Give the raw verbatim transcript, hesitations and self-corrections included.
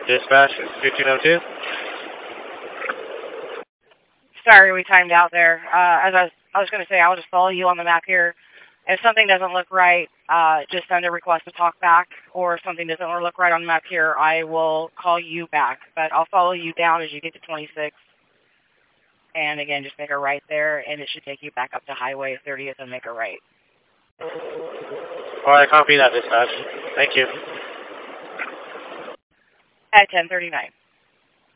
Dispatch, fifteen oh two. Sorry, we timed out there. Uh, as I was, I was going to say, I'll just follow you on the map here. If something doesn't look right, uh, just send a request to talk back, or if something doesn't look right on the map here, I will call you back. But I'll follow you down as you get to twenty-six. And again, just make a right there, and it should take you back up to Highway thirtieth and make a right. All right, copy that, dispatch. Thank you. At ten thirty-nine.